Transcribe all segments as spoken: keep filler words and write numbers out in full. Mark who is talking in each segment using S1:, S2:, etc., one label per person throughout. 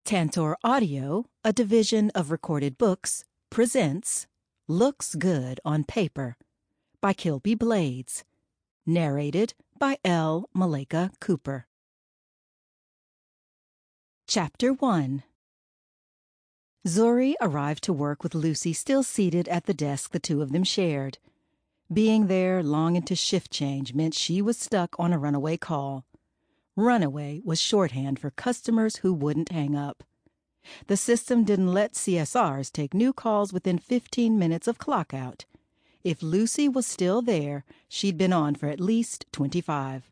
S1: Tantor Audio, a division of Recorded Books, presents Looks Good on Paper by Kilby Blades, narrated by L. Malika Cooper. Chapter one. Zuri arrived to work with Lucy still seated at the desk the two of them shared. Being there long into shift change meant she was stuck on a runaway call. Runaway was shorthand for customers who wouldn't hang up. The system didn't let C S Rs take new calls within fifteen minutes of clock out. If Lucy was still there, she'd been on for at least twenty-five.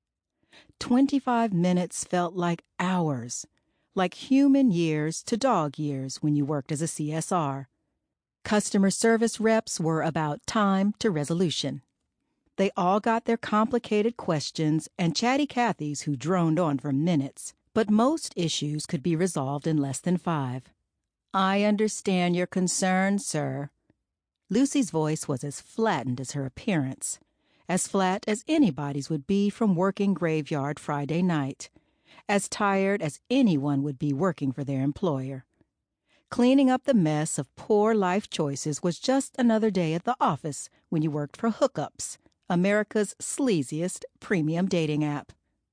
S1: Twenty-five minutes felt like hours, like human years to dog years when you worked as a C S R. Customer service reps were about time to resolution. They all got their complicated questions and chatty Cathys who droned on for minutes, but most issues could be resolved in less than five. "I understand your concern, sir." Lucy's voice was as flattened as her appearance, as flat as anybody's would be from working graveyard Friday night, as tired as anyone would be working for their employer. Cleaning up the mess of poor life choices was just another day at the office when you worked for Hookups, America's sleaziest premium dating app.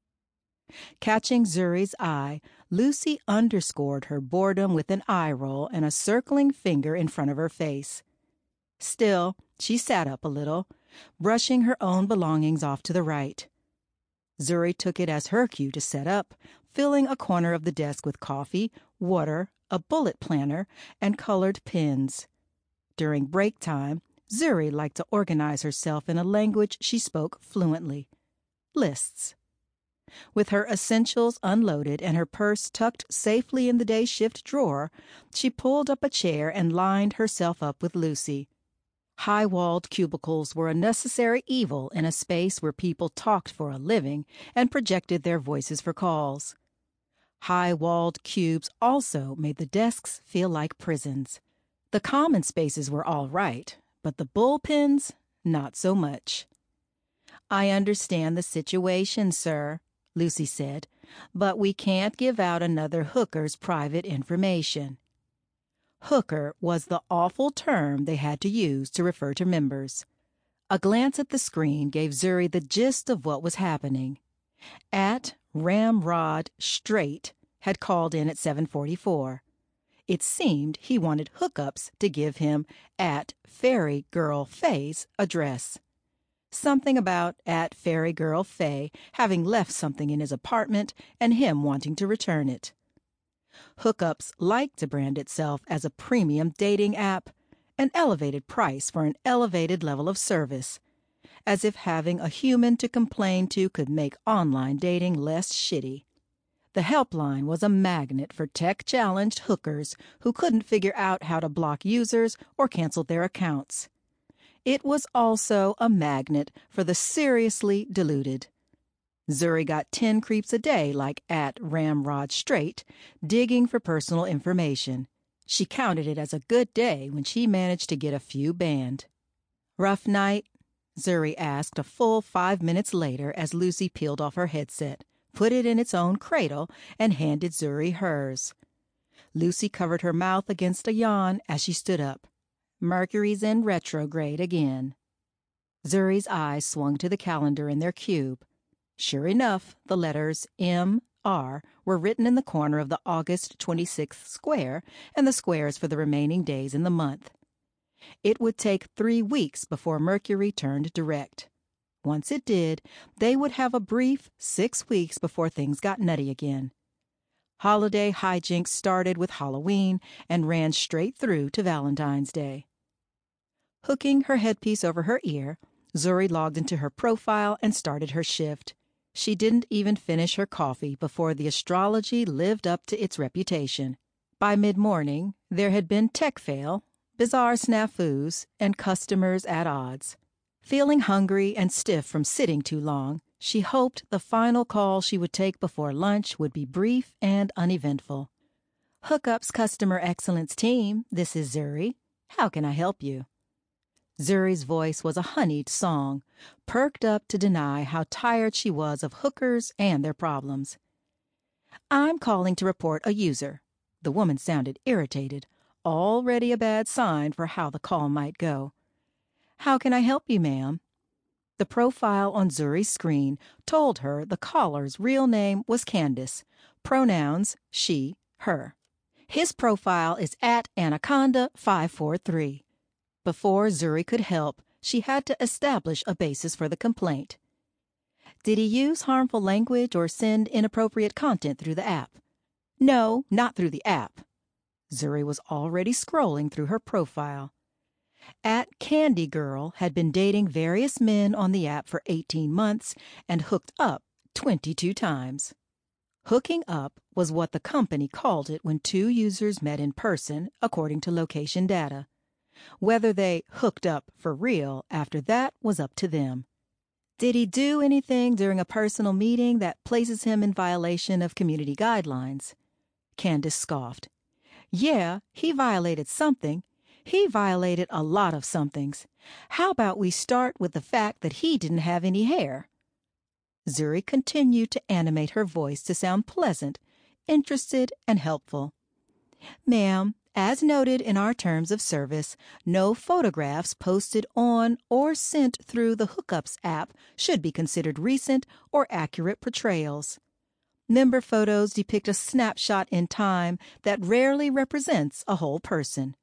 S1: Catching Zuri's eye, Lucy underscored her boredom with an eye roll and a circling finger in front of her face. Still, she sat up a little, brushing her own belongings off to the right. Zuri took it as her cue to set up, filling a corner of the desk with coffee, water, a bullet planner, and colored pens. During break time, Zuri liked to organize herself in a language she spoke fluently: lists. With her essentials unloaded and her purse tucked safely in the day shift drawer, she pulled up a chair and lined herself up with Lucy. High-walled cubicles were a necessary evil in a space where people talked for a living and projected their voices for calls. High-walled cubes also made the desks feel like prisons. The common spaces were all right, but the bullpens, not so much. "I understand the situation, sir," Lucy said, "but we can't give out another hooker's private information." Hooker was the awful term they had to use to refer to members. A glance at the screen gave Zuri the gist of what was happening. At Ramrod Straight had called in at seven forty-four. It seemed he wanted Hookups to give him at Fairy Girl Faye's address. Something about at Fairy Girl Faye having left something in his apartment and him wanting to return it. Hookups liked to brand itself as a premium dating app, an elevated price for an elevated level of service, as if having a human to complain to could make online dating less shitty. The helpline was a magnet for tech-challenged hookers who couldn't figure out how to block users or cancel their accounts. It was also a magnet for the seriously deluded. Zuri got ten creeps a day like at Ramrod Straight, digging for personal information. She counted it as a good day when she managed to get a few banned. "Rough night?" Zuri asked a full five minutes later as Lucy peeled off her headset, put it in its own cradle, and handed Zuri hers. Lucy covered her mouth against a yawn as she stood up. "Mercury's in retrograde again." Zuri's eyes swung to the calendar in their cube. Sure enough, the letters M R were written in the corner of the August twenty-sixth square and the squares for the remaining days in the month. It would take three weeks before Mercury turned direct. Once it did, they would have a brief six weeks before things got nutty again. Holiday hijinks started with Halloween and ran straight through to Valentine's Day. Hooking her headpiece over her ear, Zuri logged into her profile and started her shift. She didn't even finish her coffee before the astrology lived up to its reputation. By mid-morning, there had been tech fail, bizarre snafus, and customers at odds. Feeling hungry and stiff from sitting too long, she hoped the final call she would take before lunch would be brief and uneventful. "Hookups Customer Excellence Team, this is Zuri. How can I help you?" Zuri's voice was a honeyed song, perked up to deny how tired she was of hookers and their problems. "I'm calling to report a user. The woman sounded irritated, already a bad sign for how the call might go. "How can I help you, ma'am?" The profile on Zuri's screen told her the caller's real name was Candace, pronouns she, her. "His profile is at Anaconda five four three. Before Zuri could help, she had to establish a basis for the complaint. "Did he use harmful language or send inappropriate content through the app?" "No, not through the app." Zuri was already scrolling through her profile. At Candy Girl had been dating various men on the app for eighteen months and hooked up twenty-two times. Hooking up was what the company called it when two users met in person, according to location data. Whether they hooked up for real after that was up to them. "Did he do anything during a personal meeting that places him in violation of community guidelines?" Candace scoffed. "Yeah, he violated something. He violated a lot of somethings. How about we start with the fact that he didn't have any hair?" Zuri continued to animate her voice to sound pleasant, interested, and helpful. "Ma'am, as noted in our terms of service, no photographs posted on or sent through the Hookups app should be considered recent or accurate portrayals. Member photos depict a snapshot in time that rarely represents a whole person."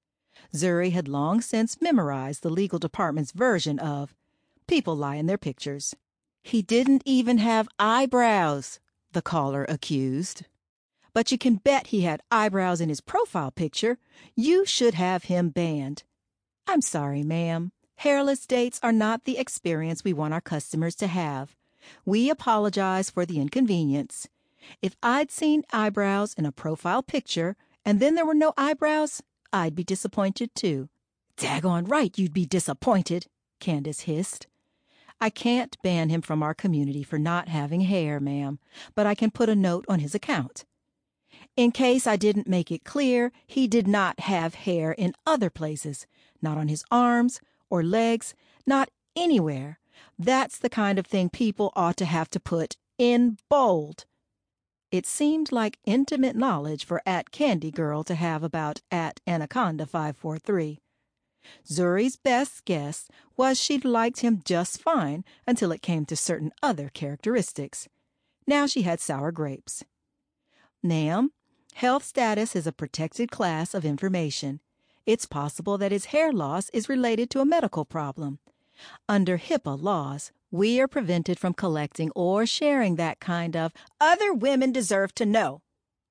S1: Zuri had long since memorized the legal department's version of "people lie in their pictures." "He didn't even have eyebrows," the caller accused. "But you can bet he had eyebrows in his profile picture. You should have him banned." "I'm sorry, ma'am. Hairless dates are not the experience we want our customers to have. We apologize for the inconvenience. If I'd seen eyebrows in a profile picture and then there were no eyebrows, I'd be disappointed too." "Daggone right you'd be disappointed," Candace hissed. "I can't ban him from our community for not having hair, ma'am, but I can put a note on his account. In case I didn't make it clear, he did not have hair in other places, not on his arms or legs, not anywhere. That's the kind of thing people ought to have to put in bold." It seemed like intimate knowledge for at Candy Girl to have about at Anaconda five four three. Zuri's best guess was she'd liked him just fine until it came to certain other characteristics. Now she had sour grapes. "Ma'am, health status is a protected class of information. It's possible that his hair loss is related to a medical problem. Under HIPAA laws, we are prevented from collecting or sharing that kind of other women deserve to know."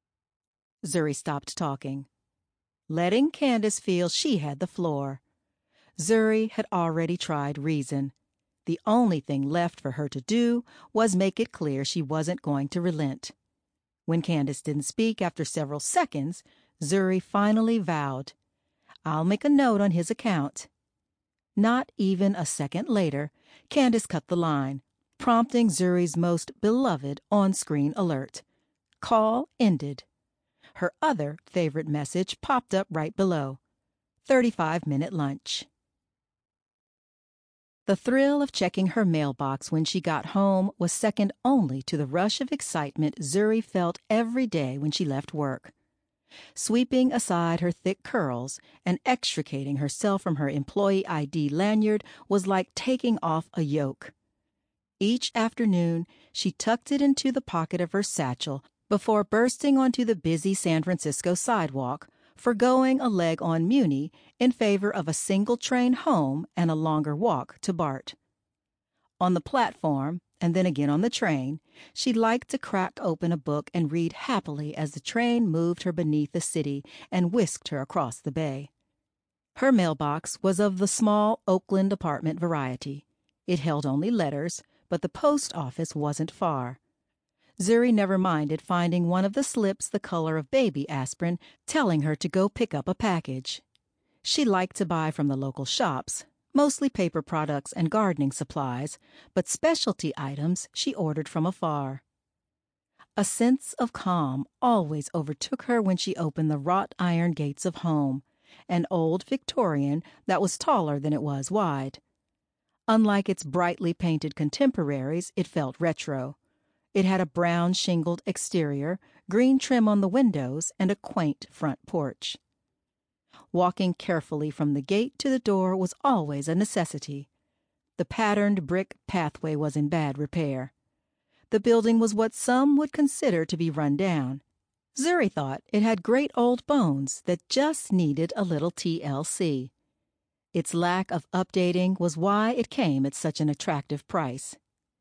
S1: Zuri stopped talking, letting Candace feel she had the floor. Zuri had already tried reason. The only thing left for her to do was make it clear she wasn't going to relent. When Candace didn't speak after several seconds, Zuri finally vowed, "I'll make a note on his account." Not even a second later, Candace cut the line, prompting Zuri's most beloved on-screen alert. Call ended. Her other favorite message popped up right below. thirty-five minute lunch. The thrill of checking her mailbox when she got home was second only to the rush of excitement Zuri felt every day when she left work. Sweeping aside her thick curls and extricating herself from her employee I D lanyard was like taking off a yoke. Each afternoon, she tucked it into the pocket of her satchel before bursting onto the busy San Francisco sidewalk, forgoing a leg on Muni in favor of a single train home and a longer walk to BART. On the platform, and then again on the train, she liked to crack open a book and read happily as the train moved her beneath the city and whisked her across the bay. Her mailbox was of the small Oakland apartment variety. It held only letters, but the post office wasn't far. Zuri never minded finding one of the slips the color of baby aspirin telling her to go pick up a package. She liked to buy from the local shops, mostly paper products and gardening supplies, but specialty items she ordered from afar. A sense of calm always overtook her when she opened the wrought iron gates of home, an old Victorian that was taller than it was wide. Unlike its brightly painted contemporaries, it felt retro. It had a brown shingled exterior, green trim on the windows, and a quaint front porch. Walking carefully from the gate to the door was always a necessity. The patterned brick pathway was in bad repair. The building was what some would consider to be run down. Zuri thought it had great old bones that just needed a little T L C. Its lack of updating was why it came at such an attractive price.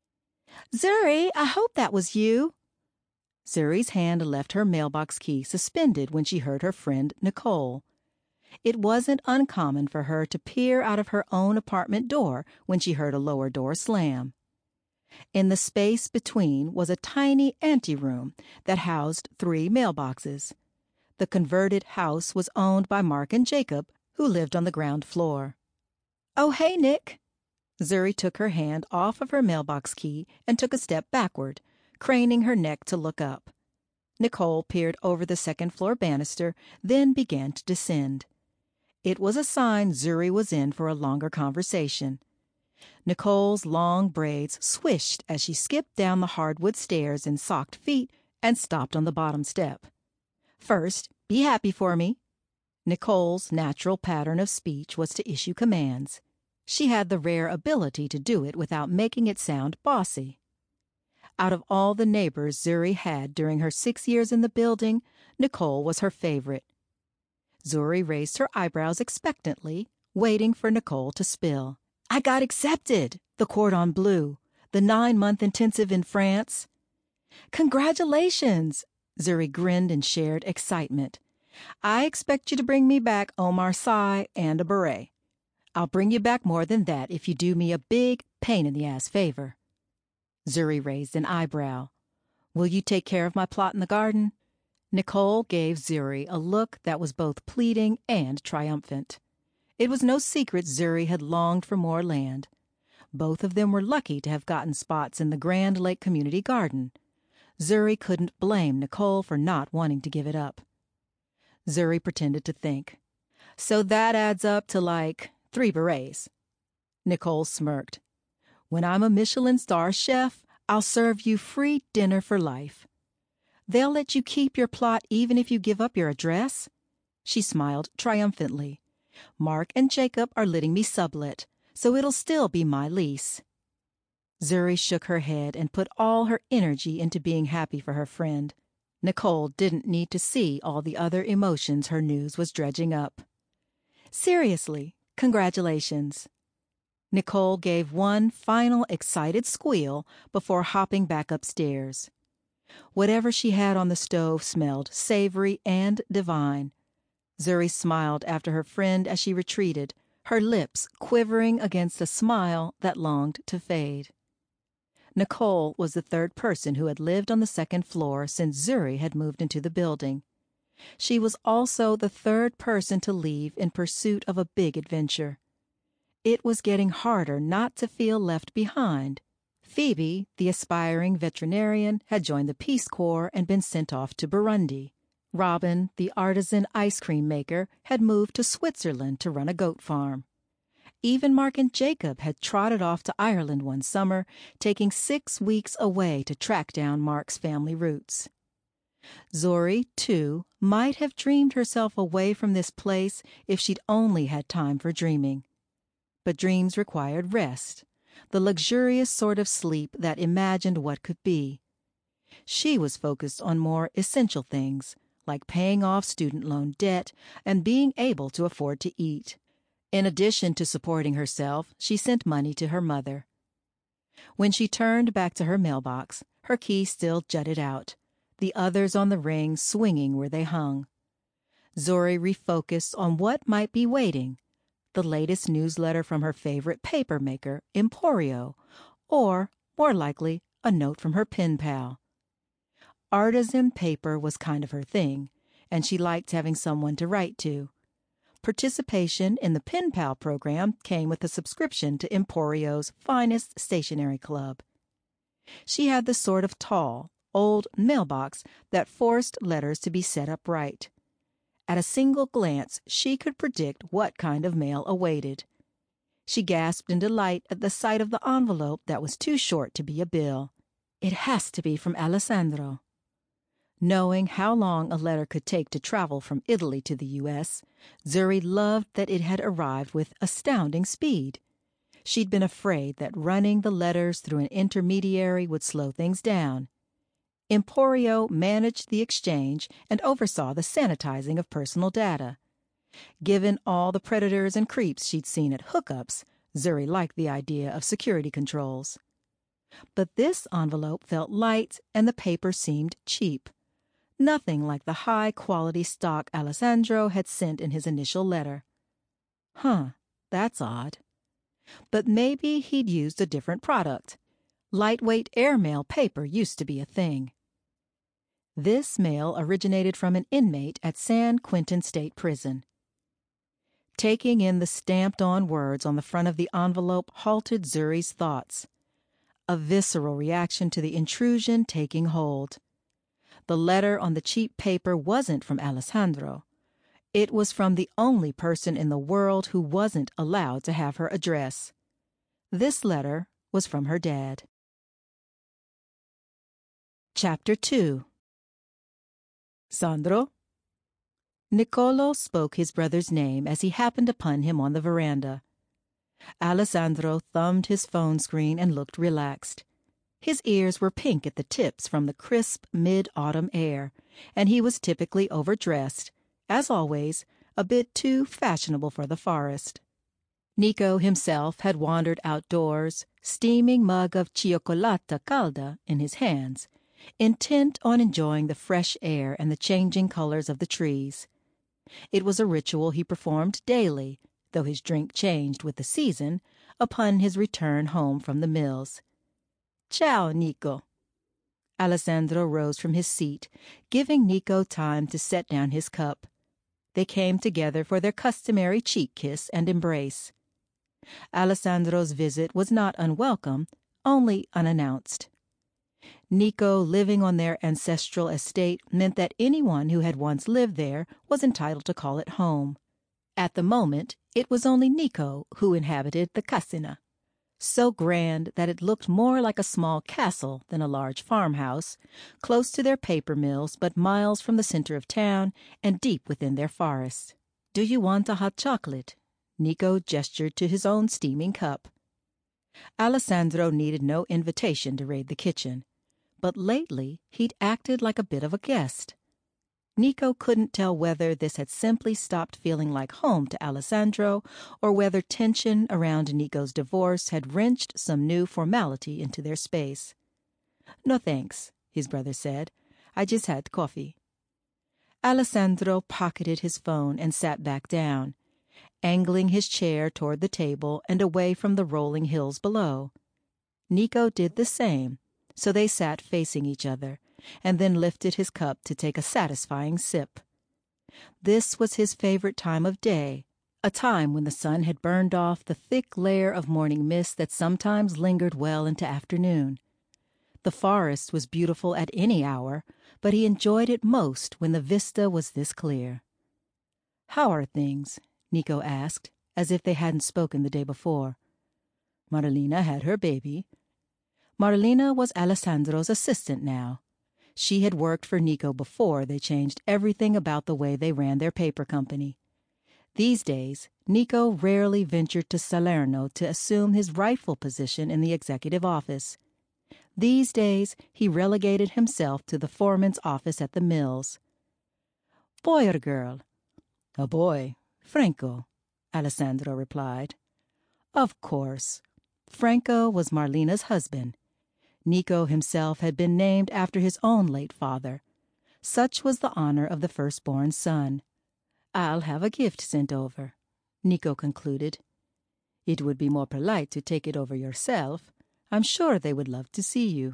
S1: "Zuri, I hope that was you." Zuri's hand left her mailbox key suspended when she heard her friend Nicole. It wasn't uncommon for her to peer out of her own apartment door when she heard a lower door slam. In the space between was a tiny anteroom that housed three mailboxes. The converted house was owned by Mark and Jacob, who lived on the ground floor. "Oh, hey, Nick." Zuri took her hand off of her mailbox key and took a step backward, craning her neck to look up. Nicole peered over the second-floor banister, then began to descend. It was a sign Zuri was in for a longer conversation. Nicole's long braids swished as she skipped down the hardwood stairs in socked feet and stopped on the bottom step. "First, be happy for me." Nicole's natural pattern of speech was to issue commands. She had the rare ability to do it without making it sound bossy. Out of all the neighbors Zuri had during her six years in the building, Nicole was her favorite. Zuri raised her eyebrows expectantly, waiting for Nicole to spill. "I got accepted! The cordon bleu. The nine-month intensive in France." "Congratulations!" Zuri grinned in shared excitement. "I expect you to bring me back Omar Sy and a beret. I'll bring you back more than that if you do me a big, pain-in-the-ass favor." Zuri raised an eyebrow. "Will you take care of my plot in the garden?" Nicole gave Zuri a look that was both pleading and triumphant. It was no secret Zuri had longed for more land. Both of them were lucky to have gotten spots in the Grand Lake Community Garden. Zuri couldn't blame Nicole for not wanting to give it up. Zuri pretended to think. "So that adds up to like three berets." Nicole smirked. "When I'm a Michelin star chef, I'll serve you free dinner for life." "They'll let you keep your plot even if you give up your address?" She smiled triumphantly. "Mark and Jacob are letting me sublet, so it'll still be my lease." Zuri shook her head and put all her energy into being happy for her friend. Nicole didn't need to see all the other emotions her news was dredging up. "Seriously, congratulations." Nicole gave one final excited squeal before hopping back upstairs. Whatever she had on the stove smelled savory and divine. Zuri smiled after her friend as she retreated, her lips quivering against a smile that longed to fade. Nicole was the third person who had lived on the second floor since Zuri had moved into the building. She was also the third person to leave in pursuit of a big adventure. It was getting harder not to feel left behind. Phoebe, the aspiring veterinarian, had joined the Peace Corps and been sent off to Burundi. Robin, the artisan ice cream maker, had moved to Switzerland to run a goat farm. Even Mark and Jacob had trotted off to Ireland one summer, taking six weeks away to track down Mark's family roots. Zuri, too, might have dreamed herself away from this place if she'd only had time for dreaming. But dreams required rest, the luxurious sort of sleep that imagined what could be. She was focused on more essential things, like paying off student loan debt and being able to afford to eat. In addition to supporting herself, she sent money to her mother. When she turned back to her mailbox, her key still jutted out, the others on the ring swinging where they hung. Zuri refocused on what might be waiting, the latest newsletter from her favorite paper maker, Emporio, or, more likely, a note from her pen pal. Artisan paper was kind of her thing, and she liked having someone to write to. Participation in the Pen Pal program came with a subscription to Emporio's finest stationery club. She had the sort of tall, old mailbox that forced letters to be set up right. At a single glance, she could predict what kind of mail awaited. She gasped in delight at the sight of the envelope that was too short to be a bill. It has to be from Alessandro. Knowing how long a letter could take to travel from Italy to the U S, Zuri loved that it had arrived with astounding speed. She'd been afraid that running the letters through an intermediary would slow things down. Emporio managed the exchange and oversaw the sanitizing of personal data. Given all the predators and creeps she'd seen at hookups, Zuri liked the idea of security controls. But this envelope felt light and the paper seemed cheap. Nothing like the high-quality stock Alessandro had sent in his initial letter. Huh, that's odd. But maybe he'd used a different product. Lightweight airmail paper used to be a thing. This mail originated from an inmate at San Quentin State Prison. Taking in the stamped-on words on the front of the envelope halted Zuri's thoughts. A visceral reaction to the intrusion taking hold. The letter on the cheap paper wasn't from Alessandro. It was from the only person in the world who wasn't allowed to have her address. This letter was from her dad. Chapter two. Sandro? Niccolo spoke his brother's name as he happened upon him on the veranda. Alessandro thumbed his phone screen and looked relaxed. His ears were pink at the tips from the crisp mid-autumn air, and he was typically overdressed, as always, a bit too fashionable for the forest. Nico himself had wandered outdoors, steaming mug of cioccolata calda in his hands, intent on enjoying the fresh air and the changing colors of the trees. It was a ritual he performed daily, though his drink changed with the season, upon his return home from the mills. Ciao, Nico. Alessandro rose from his seat, giving Nico time to set down his cup. They came together for their customary cheek kiss and embrace. Alessandro's visit was not unwelcome, only unannounced. Nico living on their ancestral estate meant that anyone who had once lived there was entitled to call it home. At the moment, it was only Nico who inhabited the casina. So grand that it looked more like a small castle than a large farmhouse, close to their paper mills but miles from the center of town and deep within their forest. "Do you want a hot chocolate?" Nico gestured to his own steaming cup. Alessandro needed no invitation to raid the kitchen, but lately he'd acted like a bit of a guest. Nico couldn't tell whether this had simply stopped feeling like home to Alessandro or whether tension around Nico's divorce had wrenched some new formality into their space. "No thanks," his brother said. "I just had coffee." Alessandro pocketed his phone and sat back down, angling his chair toward the table and away from the rolling hills below. Nico did the same, so they sat facing each other, and then lifted his cup to take a satisfying sip. This was his favorite time of day, a time when the sun had burned off the thick layer of morning mist that sometimes lingered well into afternoon. The forest was beautiful at any hour, but he enjoyed it most when the vista was this clear. "How are things?" Nico asked, as if they hadn't spoken the day before. "Marlena had her baby." Marlena was Alessandro's assistant now. She had worked for Nico before they changed everything about the way they ran their paper company. These days, Nico rarely ventured to Salerno to assume his rightful position in the executive office. These days, he relegated himself to the foreman's office at the mills. "Boy or girl?" "A boy, Franco," Alessandro replied. Of course. Franco was Marlena's husband. Nico himself had been named after his own late father. Such was the honor of the firstborn son. "I'll have a gift sent over," Nico concluded. "It would be more polite to take it over yourself. I'm sure they would love to see you."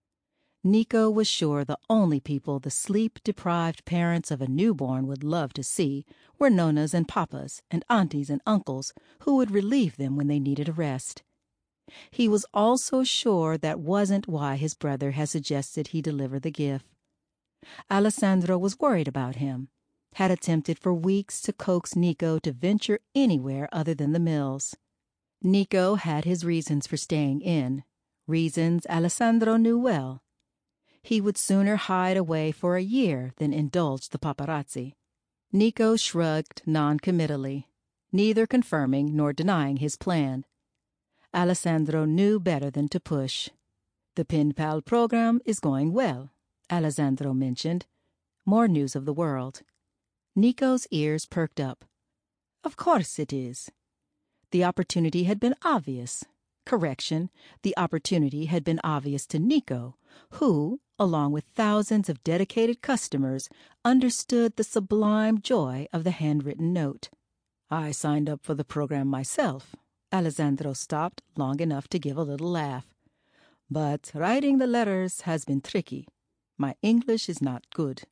S1: Nico was sure the only people the sleep-deprived parents of a newborn would love to see were nonas and papas and aunties and uncles who would relieve them when they needed a rest. He was also sure that wasn't why his brother had suggested he deliver the gift. Alessandro was worried about him, had attempted for weeks to coax Nico to venture anywhere other than the mills. Nico had his reasons for staying in. reasons Alessandro knew well. He would sooner hide away for a year than indulge the paparazzi. Nico shrugged non-committally, neither confirming nor denying his plan. Alessandro knew better than to push. "The Pen Pal program is going well," Alessandro mentioned. More news of the world. Nico's ears perked up. "Of course it is." The opportunity had been obvious. Correction, the opportunity had been obvious to Nico, who, along with thousands of dedicated customers, understood the sublime joy of the handwritten note. "I signed up for the program myself." Alessandro stopped long enough to give a little laugh. "But writing the letters has been tricky. My English is not good."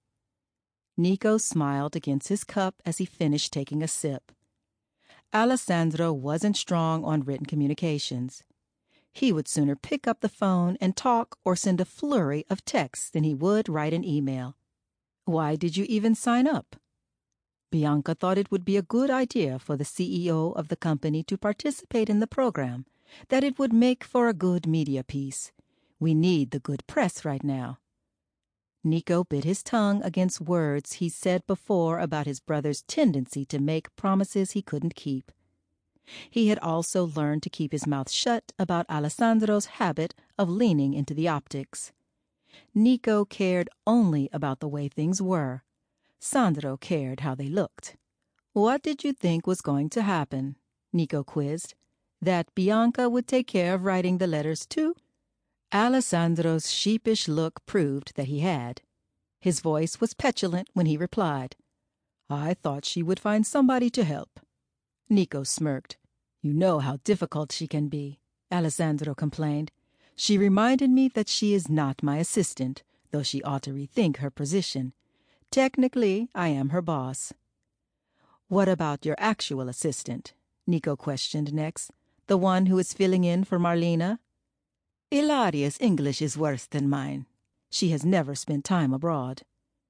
S1: Nico smiled against his cup as he finished taking a sip. Alessandro wasn't strong on written communications. He would sooner pick up the phone and talk or send a flurry of texts than he would write an email. "Why did you even sign up?" "Bianca thought it would be a good idea for the C E O of the company to participate in the program, that it would make for a good media piece. We need the good press right now." Nico bit his tongue against words he said before about his brother's tendency to make promises he couldn't keep. He had also learned to keep his mouth shut about Alessandro's habit of leaning into the optics. Nico cared only about the way things were. Sandro cared how they looked. "What did you think was going to happen?" Nico quizzed. "That Bianca would take care of writing the letters too?" Alessandro's sheepish look proved that he had. His voice was petulant when he replied, "I thought she would find somebody to help." Nico smirked. "You know how difficult she can be," Alessandro complained. "She reminded me that she is not my assistant, though she ought to rethink her position. Technically, I am her boss." "What about your actual assistant?" Nico questioned next. "The one who is filling in for Marlena?" "Ilaria's English is worse than mine. She has never spent time abroad."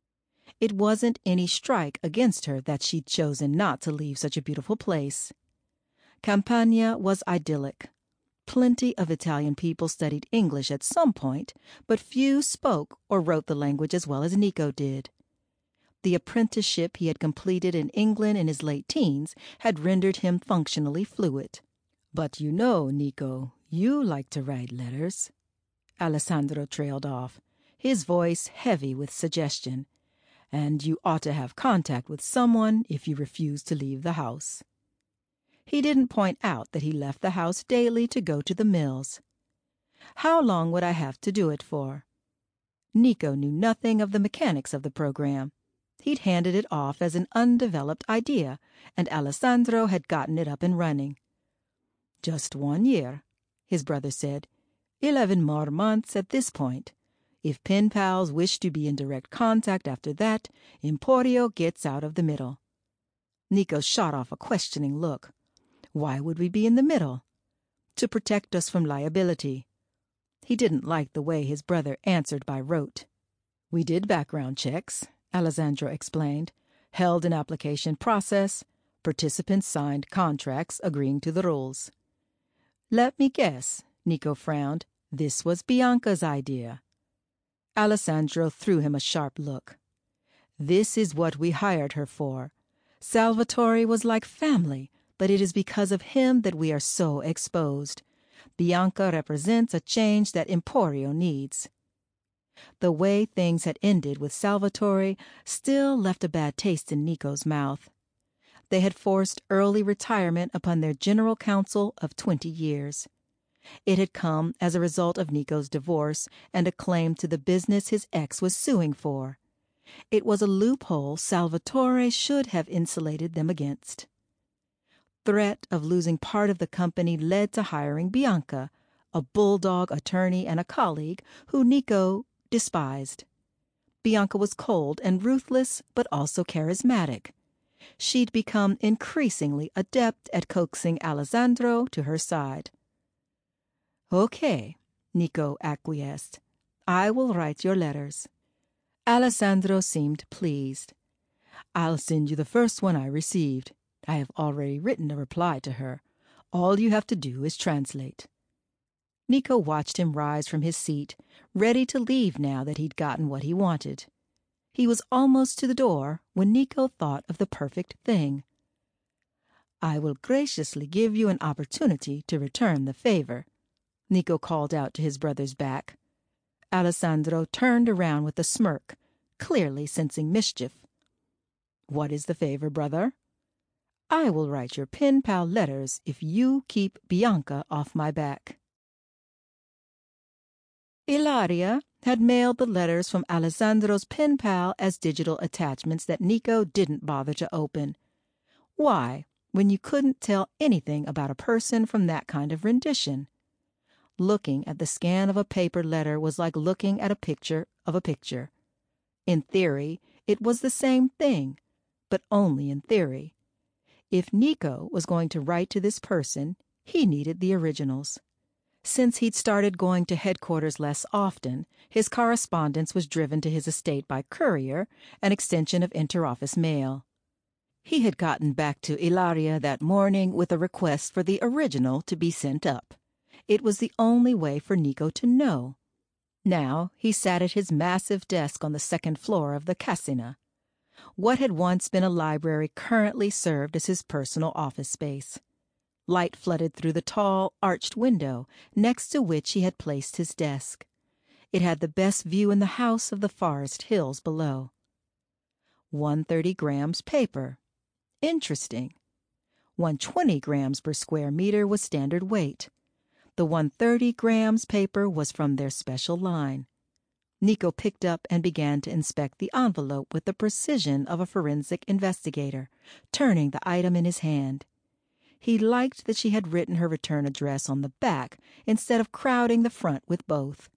S1: It wasn't any strike against her that she'd chosen not to leave such a beautiful place. Campania was idyllic. Plenty of Italian people studied English at some point, but few spoke or wrote the language as well as Nico did. The apprenticeship he had completed in England in his late teens had rendered him functionally fluent. "But you know, Nico, you like to write letters." Alessandro trailed off, his voice heavy with suggestion. "And you ought to have contact with someone if you refuse to leave the house." He didn't point out that he left the house daily to go to the mills. "How long would I have to do it for?" Nico knew nothing of the mechanics of the program. He'd handed it off as an undeveloped idea, and Alessandro had gotten it up and running. "Just one year," his brother said. "Eleven more months at this point. If pen pals wish to be in direct contact after that, Emporio gets out of the middle." Nico shot off a questioning look. "Why would we be in the middle?" "To protect us from liability." He didn't like the way his brother answered by rote. "We did background checks," Alessandro explained. "Held an application process. Participants signed contracts agreeing to the rules." "Let me guess," Nico frowned. "This was Bianca's idea." Alessandro threw him a sharp look. "This is what we hired her for. Salvatore was like family, but it is because of him that we are so exposed. Bianca represents a change that Emporio needs." The way things had ended with Salvatore still left a bad taste in Nico's mouth. They had forced early retirement upon their general counsel of twenty years. It had come as a result of Nico's divorce and a claim to the business his ex was suing for. It was a loophole Salvatore should have insulated them against. Threat of losing part of the company led to hiring Bianca, a bulldog attorney and a colleague who Nico despised. Bianca was cold and ruthless, but also charismatic. She'd become increasingly adept at coaxing Alessandro to her side. "Okay," Nico acquiesced. "I will write your letters." Alessandro seemed pleased. "I'll send you the first one I received. I have already written a reply to her. All you have to do is translate." Nico watched him rise from his seat, ready to leave now that he'd gotten what he wanted. He was almost to the door when Nico thought of the perfect thing. "I will graciously give you an opportunity to return the favor," Nico called out to his brother's back. Alessandro turned around with a smirk, clearly sensing mischief. "What is the favor, brother?" "I will write your pen pal letters if you keep Bianca off my back." Ilaria had mailed the letters from Alessandro's pen pal as digital attachments that Nico didn't bother to open. Why, when you couldn't tell anything about a person from that kind of rendition? Looking at the scan of a paper letter was like looking at a picture of a picture. In theory, it was the same thing, but only in theory. If Nico was going to write to this person, he needed the originals. Since he'd started going to headquarters less often, his correspondence was driven to his estate by courier, an extension of interoffice mail. He had gotten back to Ilaria that morning with a request for the original to be sent up. It was the only way for Nico to know. Now he sat at his massive desk on the second floor of the Casina. What had once been a library currently served as his personal office space. Light flooded through the tall, arched window next to which he had placed his desk. It had the best view in the house of the forest hills below. one hundred thirty grams paper. Interesting. one hundred twenty grams per square meter was standard weight. The one hundred thirty grams paper was from their special line. Nico picked up and began to inspect the envelope with the precision of a forensic investigator, turning the item in his hand. He liked that she had written her return address on the back instead of crowding the front with both.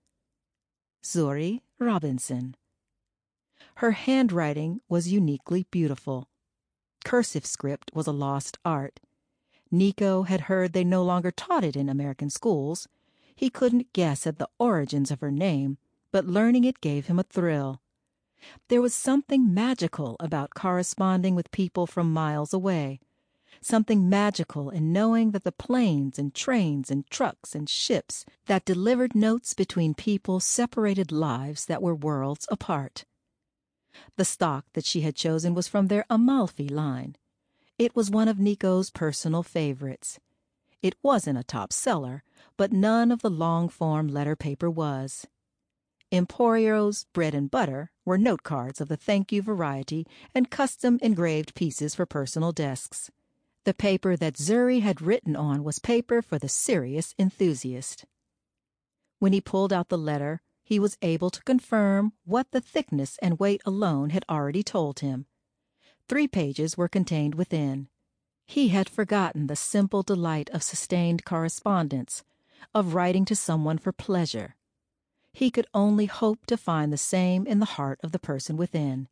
S1: Zuri Robinson. Her handwriting was uniquely beautiful. Cursive script was a lost art. Nico had heard they no longer taught it in American schools. He couldn't guess at the origins of her name, but learning it gave him a thrill. There was something magical about corresponding with people from miles away. Something magical in knowing that the planes and trains and trucks and ships that delivered notes between people separated lives that were worlds apart. The stock that she had chosen was from their Amalfi line. It was one of Nico's personal favorites. It wasn't a top seller, but none of the long-form letter paper was. Emporio's bread and butter were note cards of the thank you variety and custom engraved pieces for personal desks. The paper that Zuri had written on was paper for the serious enthusiast. When he pulled out the letter, he was able to confirm what the thickness and weight alone had already told him. Three pages were contained within. He had forgotten the simple delight of sustained correspondence, of writing to someone for pleasure. He could only hope to find the same in the heart of the person within.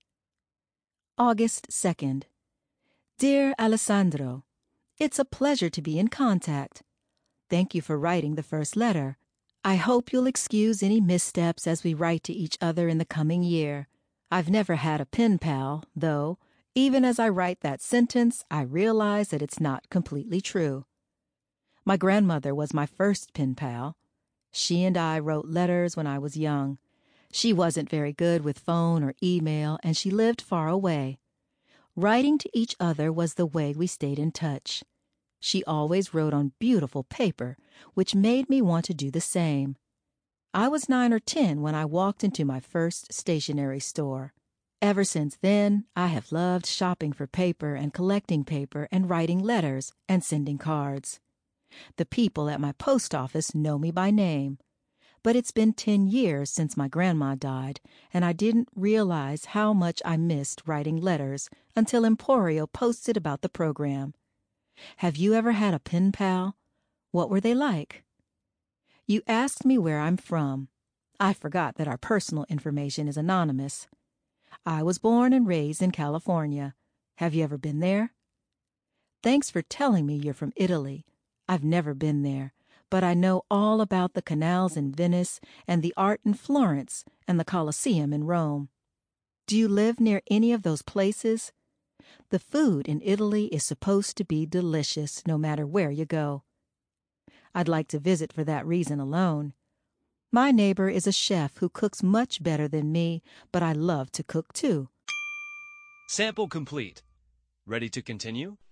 S1: August second. Dear Alessandro, it's a pleasure to be in contact. Thank you for writing the first letter. I hope you'll excuse any missteps as we write to each other in the coming year. I've never had a pen pal, though, even as I write that sentence, I realize that it's not completely true. My grandmother was my first pen pal. She and I wrote letters when I was young. She wasn't very good with phone or email, and she lived far away. Writing to each other was the way we stayed in touch. She always wrote on beautiful paper, which made me want to do the same. I was nine or ten when I walked into my first stationery store. Ever since then, I have loved shopping for paper and collecting paper and writing letters and sending cards. The people at my post office know me by name. But it's been ten years since my grandma died, and I didn't realize how much I missed writing letters until Emporio posted about the program. Have you ever had a pen pal? What were they like? You asked me where I'm from. I forgot that our personal information is anonymous. I was born and raised in California. Have you ever been there? Thanks for telling me you're from Italy. I've never been there. But I know all about the canals in Venice and the art in Florence and the Colosseum in Rome. Do you live near any of those places? The food in Italy is supposed to be delicious no matter where you go. I'd like to visit for that reason alone. My neighbor is a chef who cooks much better than me, but I love to cook too.
S2: Sample complete. Ready to continue?